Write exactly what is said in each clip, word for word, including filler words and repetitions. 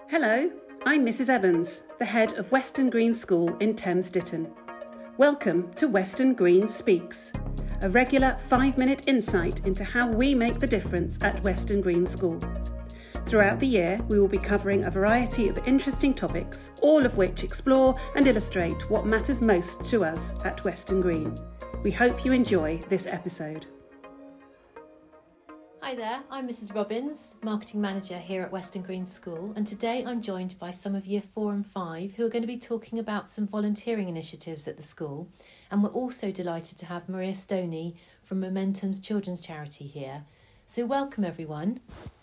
Hello, I'm Missus Evans, the head of Weston Green School in Thames Ditton. Welcome to Weston Green Speaks, a regular five-minute insight into how we make the difference at Weston Green School. Throughout the year, we will be covering a variety of interesting topics, all of which explore and illustrate what matters most to us at Weston Green. We hope you enjoy this episode. Hi there, I'm Missus Robbins, Marketing Manager here at Weston Green School, and today I'm joined by some of Year four and five who are going to be talking about some volunteering initiatives at the school, and we're also delighted to have Maria Stoney from Momentum's Children's Charity here. So welcome everyone.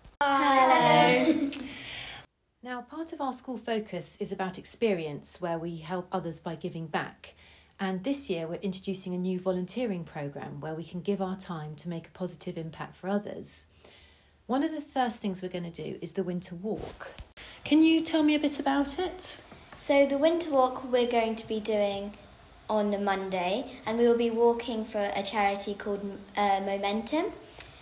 Hello. Now, part of our school focus is about experience, where we help others by giving back. And this year we're introducing a new volunteering programme where we can give our time to make a positive impact for others. One of the first things we're going to do is the Winter Walk. Can you tell me a bit about it? So the Winter Walk we're going to be doing on a Monday, and we will be walking for a charity called uh, Momentum.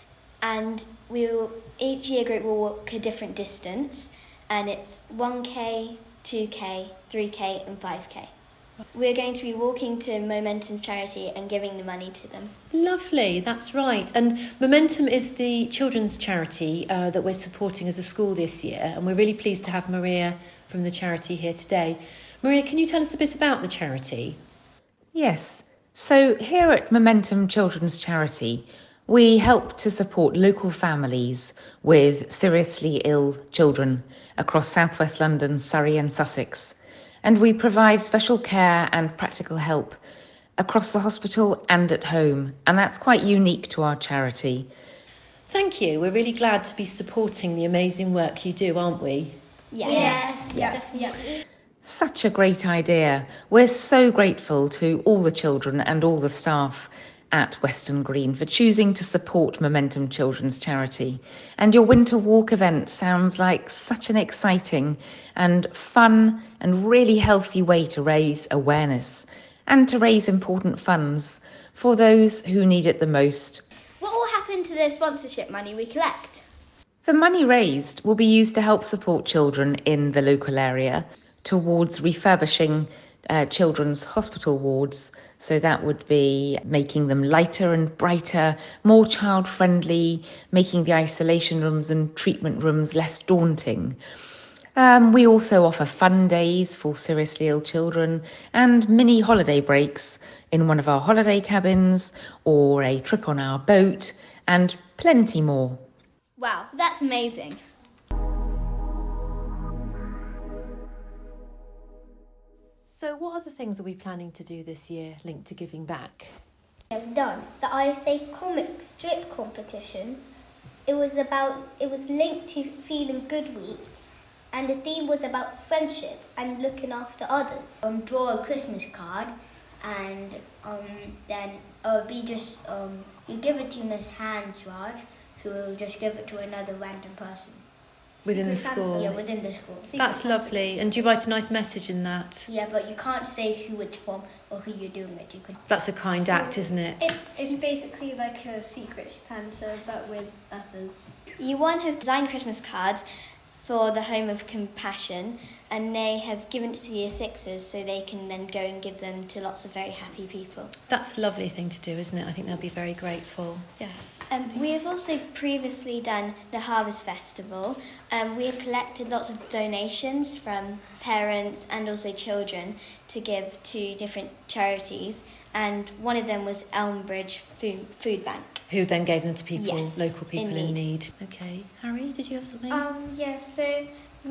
And we will, each year group will walk a different distance, and it's one K, two K, three K and five K. We're going to be walking to Momentum Charity and giving the money to them. Lovely, that's right. And Momentum is the children's charity uh, that we're supporting as a school this year, and we're really pleased to have Maria from the charity here today. Maria, can you tell us a bit about the charity? Yes, so here at Momentum Children's Charity, we help to support local families with seriously ill children across South West London, Surrey and Sussex. And we provide special care and practical help across the hospital and at home. And that's quite unique to our charity. Thank you. We're really glad to be supporting the amazing work you do, aren't we? Yes, yes. Yeah. definitely. Such a great idea. We're so grateful to all the children and all the staff at Weston Green for choosing to support Momentum Children's Charity. And your Winter Walk event sounds like such an exciting and fun and really healthy way to raise awareness and to raise important funds for those who need it the most. What will happen to the sponsorship money we collect? The money raised will be used to help support children in the local area towards refurbishing uh, children's hospital wards. So that would be making them lighter and brighter, more child-friendly, making the isolation rooms and treatment rooms less daunting. Um, we also offer fun days for seriously ill children and mini holiday breaks in one of our holiday cabins or a trip on our boat and plenty more. Wow, that's amazing. So what other things are we planning to do this year linked to giving back? Have done the I S A comic strip competition. It was about it was linked to Feeling Good Week, and the theme was about friendship and looking after others. Um, draw a Christmas card, and um, then it'll be just um, you give it to Miss Hand Charge, who will just give it to another random person. Within the Secret school? Santa, yeah, within the school. That's lovely. And do you write a nice message in that? Yeah, but you can't say who it's from or who you're doing it to. That's a kind act, isn't it? It's, it's basically like a Secret Santa, but with letters. Year one have designed Christmas cards for the Home of Compassion, and they have given it to Year sixes so they can then go and give them to lots of very happy people. That's a lovely thing to do, isn't it? I think they'll be very grateful. Yes. Um, we have also previously done the Harvest Festival. Um, we have collected lots of donations from parents and also children to give to different charities, and one of them was Elmbridge Food, Food Bank. Who then gave them to people, Yes, local people in in need. need. Okay. Harry, did you have something? Um, yeah, so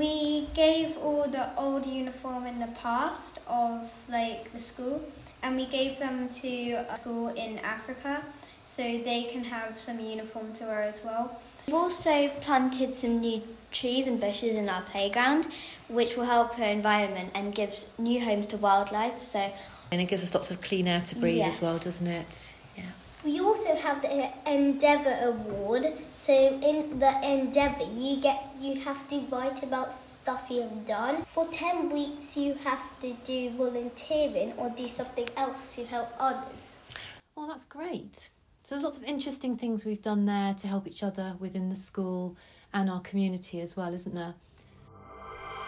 we gave all the old uniform in the past of like the school, and we gave them to a school in Africa so they can have some uniform to wear as well. We've also planted some new trees and bushes in our playground, which will help our environment and gives new homes to wildlife. So, and it gives us lots of clean air to breathe Yes. as well, doesn't it? Yeah. We also have the Endeavour Award. So in the Endeavour, you get you have to write about stuff you have done. For ten weeks, you have to do volunteering or do something else to help others. Well, that's great. So there's lots of interesting things we've done there to help each other within the school and our community as well, isn't there?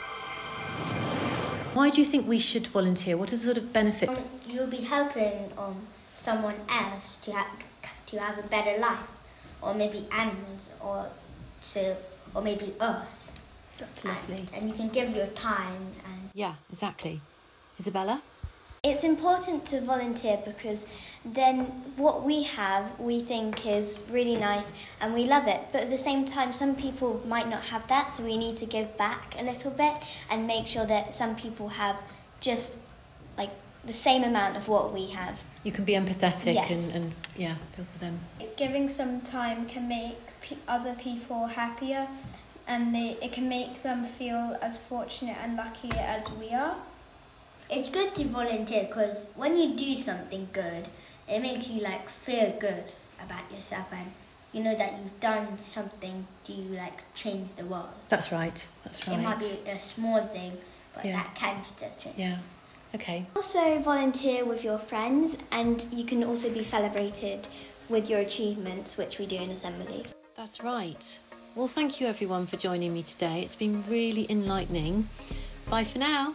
Why do you think we should volunteer? What are the sort of benefits? Um, you'll be helping um, someone else to have to have a better life, or maybe animals, or so, or maybe Earth. That's lovely. And, and you can give your time and yeah, exactly. Isabella? It's important to volunteer because then what we have we think is really nice and we love it. But at the same time, some people might not have that, so we need to give back a little bit and make sure that some people have just like the same amount of what we have. You can be empathetic Yes. and, and yeah, feel for them. Giving some time can make pe- other people happier, and they, it can make them feel as fortunate and lucky as we are. it's good to volunteer because when you do something good, it makes you like feel good about yourself, and you know that you've done something to like change the world. That's right. That's right. It might be a small thing, but Yeah. that can still change. Yeah. Okay. Also volunteer with your friends, and you can also be celebrated with your achievements, which we do in assemblies. That's right. Well, thank you everyone for joining me today. It's been really enlightening. Bye for now.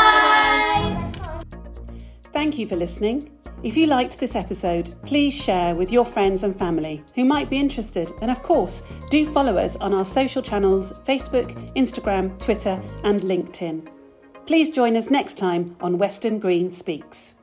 Thank you for listening. If you liked this episode, please share with your friends and family who might be interested. And of course, do follow us on our social channels, Facebook, Instagram, Twitter and LinkedIn. Please join us next time on Western Green Speaks.